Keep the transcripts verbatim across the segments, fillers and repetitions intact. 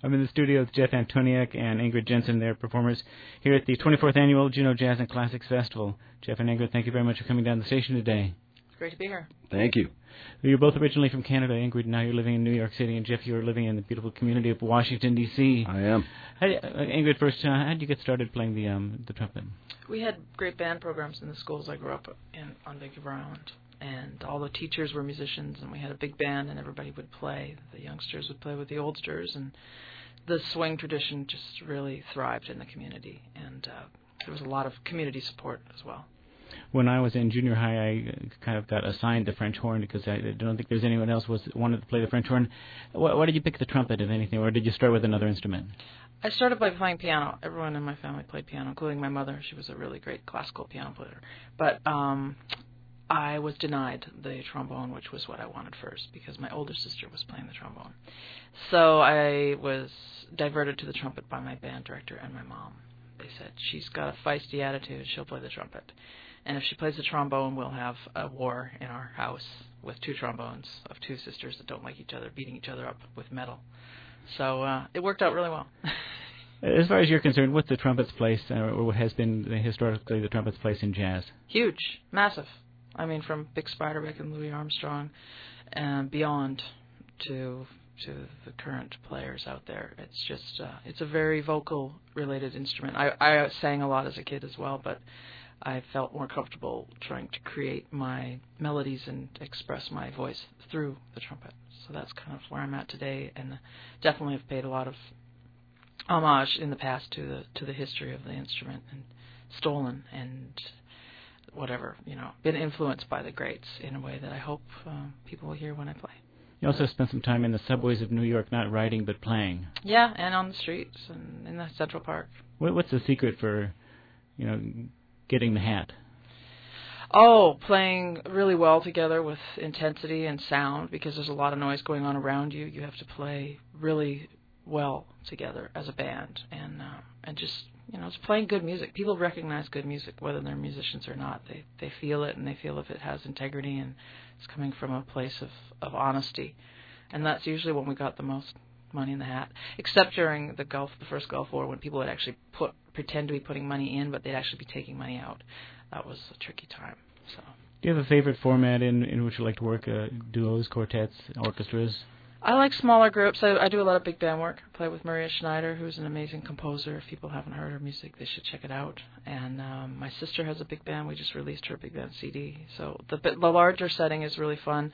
I'm in the studio with Jeff Antoniak and Ingrid Jensen, their performers, here at the twenty-fourth Annual Juneau Jazz and Classics Festival. Jeff and Ingrid, thank you very much for coming down the station today. It's great to be here. Thank you. You're both originally from Canada. Ingrid, now you're living in New York City, and Jeff, you're living in the beautiful community of Washington, D C I am. How, uh, Ingrid, first, uh, how did you get started playing the um, the trumpet? We had great band programs in the schools I grew up in on Vancouver Island, and all the teachers were musicians, and we had a big band, and everybody would play. The youngsters would play with the oldsters, and the swing tradition just really thrived in the community, and uh, there was a lot of community support as well. When I was in junior high, I kind of got assigned the French horn because I don't think there's anyone else was wanted to play the French horn. Why, why did you pick the trumpet, if anything, or did you start with another instrument? I started by playing piano. Everyone in my family played piano, including my mother. She was a really great classical piano player. But um, I was denied the trombone, which was what I wanted first, because my older sister was playing the trombone. So I was diverted to the trumpet by my band director and my mom. They said, she's got a feisty attitude, she'll play the trumpet. And if she plays the trombone, we'll have a war in our house with two trombones of two sisters that don't like each other, beating each other up with metal. So uh, it worked out really well. As far as you're concerned, what's the trumpet's place, uh, or what has been historically the trumpet's place in jazz? Huge, massive. I mean, from Bix Beiderbecke and Louis Armstrong and beyond to to the current players out there. It's just, uh, it's a very vocal-related instrument. I, I sang a lot as a kid as well, but I felt more comfortable trying to create my melodies and express my voice through the trumpet. So that's kind of where I'm at today, and definitely have paid a lot of homage in the past to the to the history of the instrument, and stolen and whatever, you know, been influenced by the greats in a way that I hope uh, people will hear when I play. You also spent some time in the subways of New York, not writing but playing. Yeah, and on the streets and in the Central Park. What, what's the secret for, you know, getting the hat? Oh, playing really well together with intensity and sound, because there's a lot of noise going on around you. You have to play really well together as a band, and uh, and just, you know, it's playing good music. People recognize good music, whether they're musicians or not. They they feel it, and they feel if it has integrity and it's coming from a place of, of honesty. And that's usually when we got the most money in the hat, except during the Gulf, the first Gulf War, when people would actually put pretend to be putting money in, but they'd actually be taking money out. That was a tricky time. So, do you have a favorite format in, in which you like to work, uh, duos, quartets, orchestras? I like smaller groups. I, I do a lot of big band work. I play with Maria Schneider, who's an amazing composer. If people haven't heard her music, they should check it out. And um, my sister has a big band. We just released her big band C D. So the, the larger setting is really fun.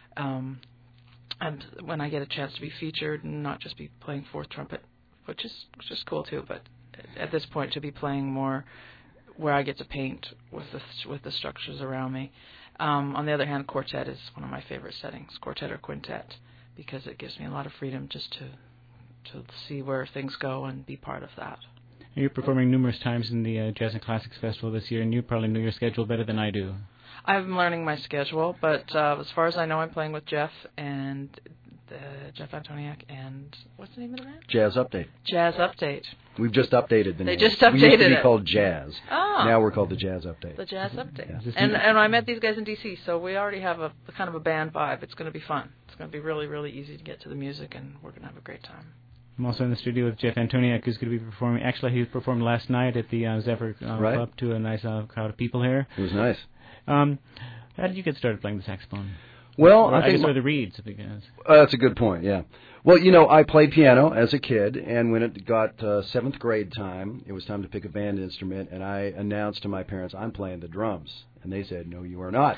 Um, and when I get a chance to be featured and not just be playing fourth trumpet, which is which is cool too, but at this point to be playing more where I get to paint with the with the structures around me. Um, on the other hand, quartet is one of my favorite settings, quartet or quintet, because it gives me a lot of freedom just to to see where things go and be part of that. You're performing numerous times in the uh, Jazz and Classics Festival this year, and you probably know your schedule better than I do. I'm learning my schedule, but uh, as far as I know, I'm playing with Jeff and uh, Jeff Antoniak and what's the name of the band? Jazz Update. Jazz Update. We've just updated the they name. They just updated we used to be it. called Jazz. Oh. Now we're called the Jazz Update. The Jazz Update. Yeah. And and I met these guys in D C, so we already have a, a kind of a band vibe. It's going to be fun. It's going to be really, really easy to get to the music, and we're going to have a great time. I'm also in the studio with Jeff Antoniak, who's going to be performing. Actually, he performed last night at the uh, Zephyr uh, right. Club to a nice uh, crowd of people here. It was nice. Um, how did you get started playing the saxophone? Well, or, I, I think guess or the reeds, because. Uh, that's a good point. Yeah. Well, you know, I played piano as a kid, and when it got uh, seventh grade time, it was time to pick a band instrument, and I announced to my parents, "I'm playing the drums," and they said, "No, you are not."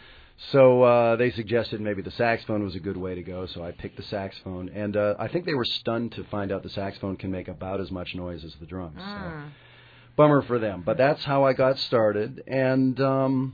So uh, they suggested maybe the saxophone was a good way to go, so I picked the saxophone. And uh, I think they were stunned to find out the saxophone can make about as much noise as the drums. Mm. So, bummer for them. But that's how I got started. And, um,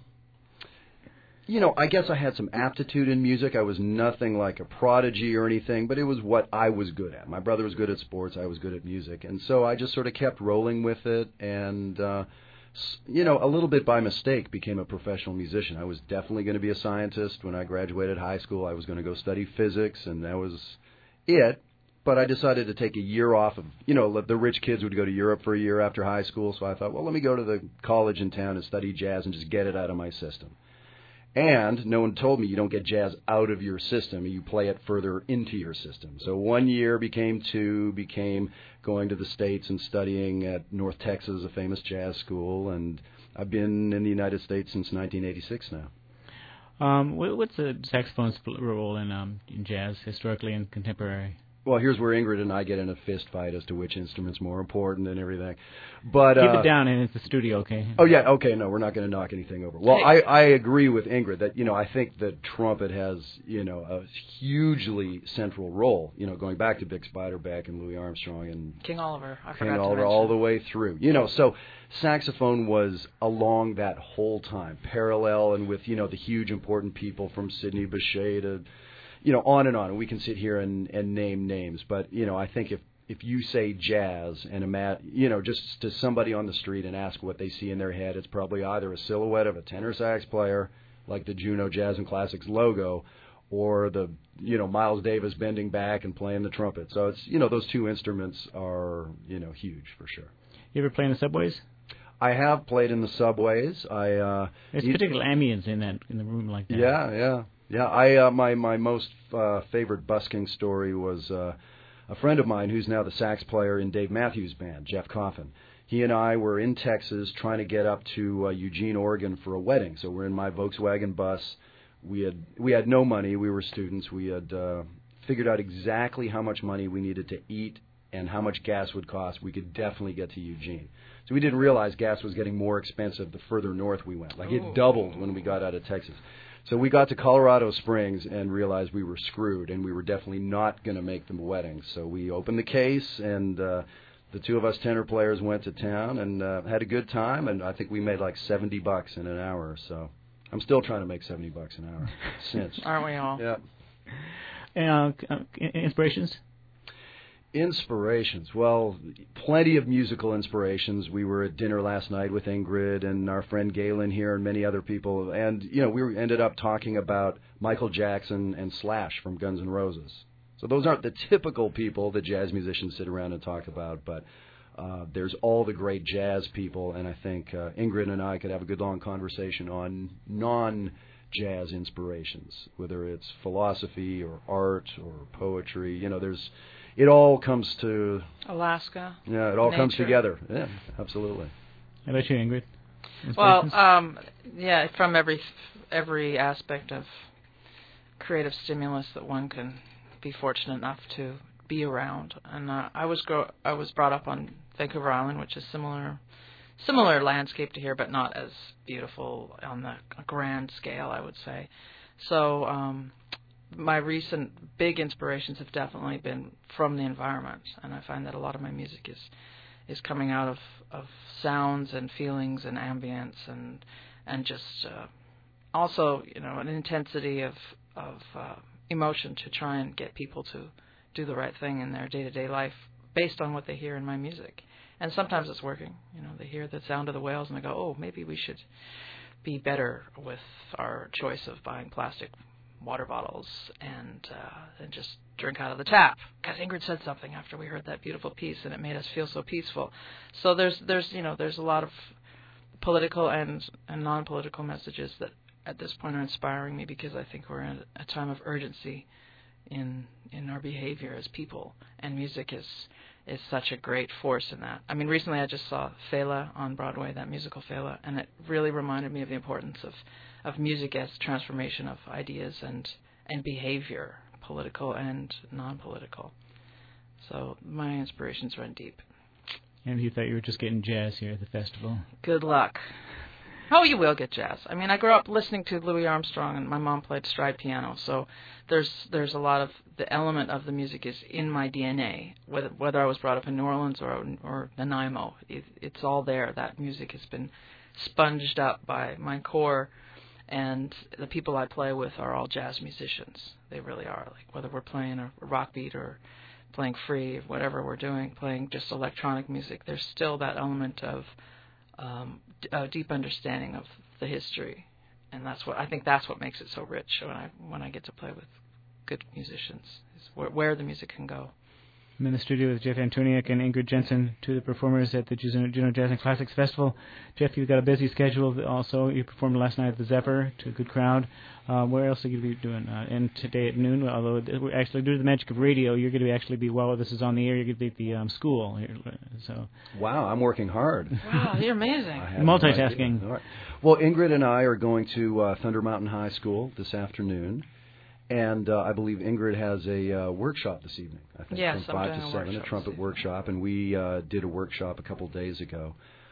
you know, I guess I had some aptitude in music. I was nothing like a prodigy or anything, but it was what I was good at. My brother was good at sports. I was good at music. And so I just sort of kept rolling with it, and uh you know, a little bit by mistake, became a professional musician. I was definitely going to be a scientist. When I graduated high school, I was going to go study physics, and that was it. But I decided to take a year off of, you know, the rich kids would go to Europe for a year after high school, so I thought, well, let me go to the college in town and study jazz and just get it out of my system. And no one told me you don't get jazz out of your system. You play it further into your system. So one year became two, became going to the States and studying at North Texas, a famous jazz school. And I've been in the United States since nineteen eighty-six now. Um, what's the saxophone's role in, um, in jazz, historically and contemporary? Well, here's where Ingrid and I get in a fist fight as to which instrument's more important and everything. But Keep uh, it down, and it's the studio, okay? Oh, yeah, okay, no, we're not going to knock anything over. Well, I, I agree with Ingrid that, you know, I think that trumpet has, you know, a hugely central role, you know, going back to Bix Beiderbecke and Louis Armstrong and King Oliver, I King forgot Oliver, to mention. all the way through. You know, so saxophone was along that whole time, parallel and with, you know, the huge important people from Sidney Bechet to, you know, on and on. And we can sit here and, and name names. But, you know, I think if, if you say jazz and, ima- you know, just to somebody on the street and ask what they see in their head, it's probably either a silhouette of a tenor sax player, like the Juno Jazz and Classics logo, or the, you know, Miles Davis bending back and playing the trumpet. So it's, you know, those two instruments are, you know, huge for sure. You ever play in the subways? I have played in the subways. I uh, There's you, particular ambience in that in the room like that. Yeah, yeah, yeah. I uh, my my most uh, favorite busking story was uh, a friend of mine who's now the sax player in Dave Matthews Band, Jeff Coffin. He and I were in Texas trying to get up to uh, Eugene, Oregon for a wedding. So we're in my Volkswagen bus. We had we had no money. We were students. We had uh, figured out exactly how much money we needed to eat and how much gas would cost. We could definitely get to Eugene. So we didn't realize gas was getting more expensive the further north we went. Like, it doubled when we got out of Texas. So we got to Colorado Springs and realized we were screwed, and we were definitely not going to make the wedding. So we opened the case, and uh, the two of us tenor players went to town and uh, had a good time, and I think we made like seventy bucks in an hour. So I'm still trying to make seventy bucks an hour since. Aren't we all? Yeah. Uh, inspirations? Inspirations. Well, plenty of musical inspirations. We were at dinner last night with Ingrid and our friend Galen here and many other people. And, you know, we ended up talking about Michael Jackson and Slash from Guns N' Roses. So those aren't the typical people that jazz musicians sit around and talk about, but uh, there's all the great jazz people. And I think uh, Ingrid and I could have a good long conversation on non-jazz inspirations, whether it's philosophy or art or poetry. You know, there's... It all comes to Alaska. Yeah, it all nature. comes together. Yeah, absolutely. How about you, Ingrid? Well, um, yeah, from every every aspect of creative stimulus that one can be fortunate enough to be around. And uh, I was grow I was brought up on Vancouver Island, which is similar similar landscape to here, but not as beautiful on the grand scale, I would say. So. Um, My recent big inspirations have definitely been from the environment, and I find that a lot of my music is is coming out of, of sounds and feelings and ambience and and just uh, also, you know, an intensity of of uh, emotion to try and get people to do the right thing in their day-to-day life based on what they hear in my music. And sometimes it's working. You know, they hear the sound of the whales and they go, oh, maybe we should be better with our choice of buying plastic water bottles and uh, and just drink out of the tap. Because Ingrid said something after we heard that beautiful piece, and it made us feel so peaceful. So there's there's you know there's a lot of political and and non-political messages that at this point are inspiring me, because I think we're in a time of urgency in in our behavior as people, and music is is such a great force in that. I mean, recently I just saw Fela on Broadway, that musical Fela, and it really reminded me of the importance of of music as transformation of ideas and, and behavior, political and non-political. So my inspirations run deep. And you thought you were just getting jazz here at the festival? Good luck. Oh, you will get jazz. I mean, I grew up listening to Louis Armstrong, and my mom played stride piano, so there's there's a lot of the element of the music is in my D N A. Whether whether I was brought up in New Orleans or or Nanaimo, it, it's all there. That music has been sponged up by my core. And the people I play with are all jazz musicians. They really are. Like, whether we're playing a rock beat or playing free, whatever we're doing, playing just electronic music, there's still that element of um, d- a deep understanding of the history. And that's what I think that's what makes it so rich when I when I get to play with good musicians, is where, where the music can go. I'm in the studio with Jeff Antoniuk and Ingrid Jensen, two of the performers at the Juneau Juneau Jazz and Classics Festival. Jeff, you've got a busy schedule. Also, you performed last night at the Zephyr to a good crowd. Uh, where else are you going to be doing? Uh, and today at noon, although we're actually, due to the magic of radio, you're going to be actually be, while this is on the air, you're going to be at the um, school here. So. Wow, I'm working hard. Wow, you're amazing. Multitasking. No, right. Well, Ingrid and I are going to uh, Thunder Mountain High School this afternoon. And uh, I believe Ingrid has a uh, workshop this evening, I think, yes, from five I'm to doing seven, a, a trumpet workshop. And we uh, did a workshop a couple days ago.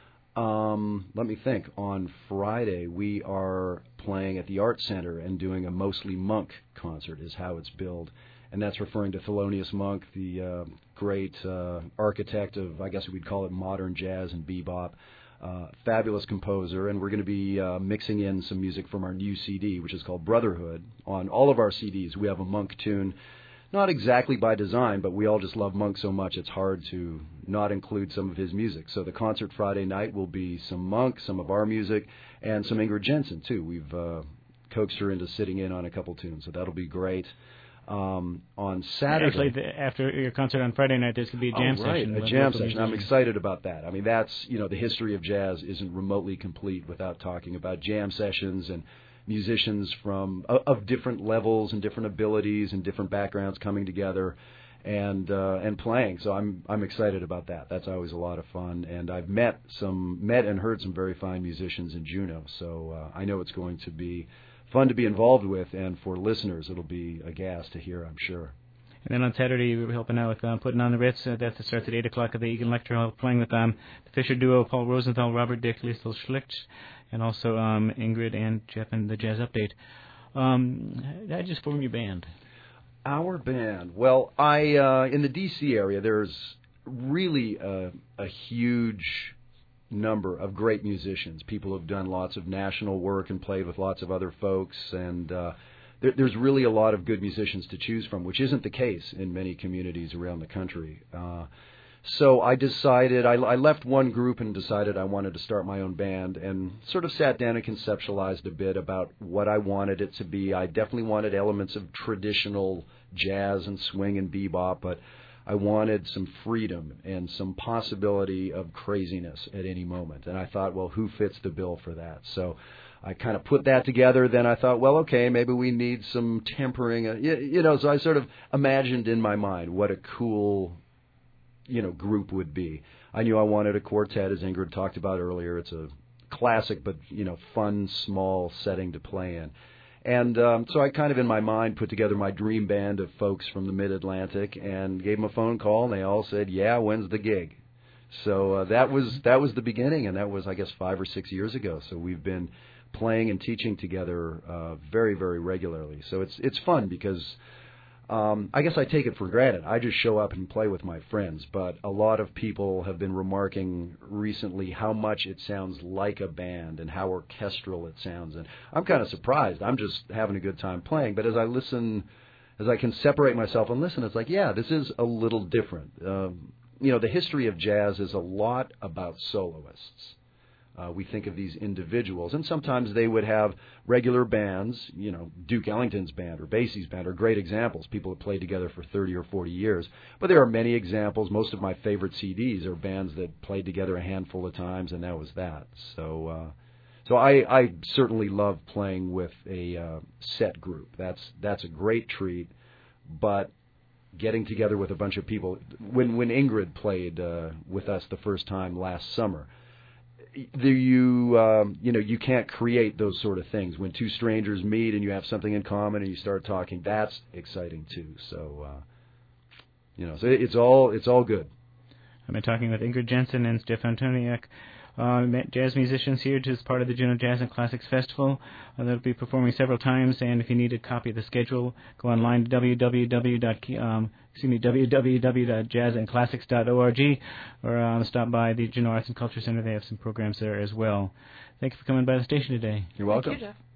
Um, let me think. On Friday, we are playing at the Art Center and doing a Mostly Monk concert is how it's billed. And that's referring to Thelonious Monk, the uh, great uh, architect of, I guess we'd call it modern jazz and bebop. Uh, fabulous composer, and we're going to be uh, mixing in some music from our new C D, which is called Brotherhood. On all of our C Ds, we have a Monk tune, not exactly by design, but we all just love Monk so much it's hard to not include some of his music. So the concert Friday night will be some Monk, some of our music, and some Ingrid Jensen, too. We've uh, coaxed her into sitting in on a couple tunes, so that'll be great. Um, on Saturday... Actually, the, after your concert on Friday night, there's going to be a jam oh, right, session. a jam session. I'm excited about that. I mean, that's, you know, the history of jazz isn't remotely complete without talking about jam sessions and musicians from uh, of different levels and different abilities and different backgrounds coming together and uh, and playing. So I'm I'm excited about that. That's always a lot of fun. And I've met some met and heard some very fine musicians in Juneau. So uh, I know it's going to be fun to be involved with, and for listeners, it'll be a gas to hear, I'm sure. And then on Saturday, we were helping out with um, putting on the Ritz. Uh, that starts at eight o'clock at the Egan Lecture Hall, playing with um, the Fisher duo, Paul Rosenthal, Robert Dick, Liesl Schlicht, and also um, Ingrid and Jeff and the Jazz Update. Um, I just formed your band. Our band? Well, I uh, in the D C area, there's really a, a huge number of great musicians, people who have done lots of national work and played with lots of other folks, and uh, there, there's really a lot of good musicians to choose from, which isn't the case in many communities around the country. Uh, so I decided, I, I left one group and decided I wanted to start my own band, and sort of sat down and conceptualized a bit about what I wanted it to be. I definitely wanted elements of traditional jazz and swing and bebop, but I wanted some freedom and some possibility of craziness at any moment. And I thought, well, who fits the bill for that? So I kind of put that together. Then I thought, well, okay, maybe we need some tempering. Uh, you, you know, so I sort of imagined in my mind what a cool, you know, group would be. I knew I wanted a quartet, as Ingrid talked about earlier. It's a classic but, you know, fun, small setting to play in. And um, so I kind of, in my mind, put together my dream band of folks from the Mid-Atlantic and gave them a phone call, and they all said, yeah, when's the gig? So uh, that was that was the beginning, and that was, I guess, five or six years ago. So we've been playing and teaching together uh, very, very regularly. So it's it's fun because um, I guess I take it for granted. I just show up and play with my friends, but a lot of people have been remarking recently how much it sounds like a band and how orchestral it sounds. And I'm kind of surprised. I'm just having a good time playing. But as I listen, as I can separate myself and listen, it's like, yeah, this is a little different. Um, you know, the history of jazz is a lot about soloists. Uh, we think of these individuals, and sometimes they would have regular bands. You know, Duke Ellington's band or Basie's band are great examples. People have played together for thirty or forty years. But there are many examples. Most of my favorite C Ds are bands that played together a handful of times, and that was that. So, uh, so I, I certainly love playing with a uh, set group. That's that's a great treat. But getting together with a bunch of people, when when Ingrid played uh, with us the first time last summer, The, you um, you know you can't create those sort of things. When two strangers meet and you have something in common and you start talking, that's exciting too. So uh, you know, so it's all it's all good. I've been talking with Ingrid Jensen and Jeff Antoniuk, uh, jazz musicians here, just part of the Juneau Jazz and Classics Festival. Uh, they'll be performing several times, and if you need a copy of the schedule, go online to w w w dot um, excuse me w w w dot jazz and classics dot org, or um, stop by the Juneau Arts and Culture Center. They have some programs there as well. Thank you for coming by the station today. You're welcome. Thank you, Jeff.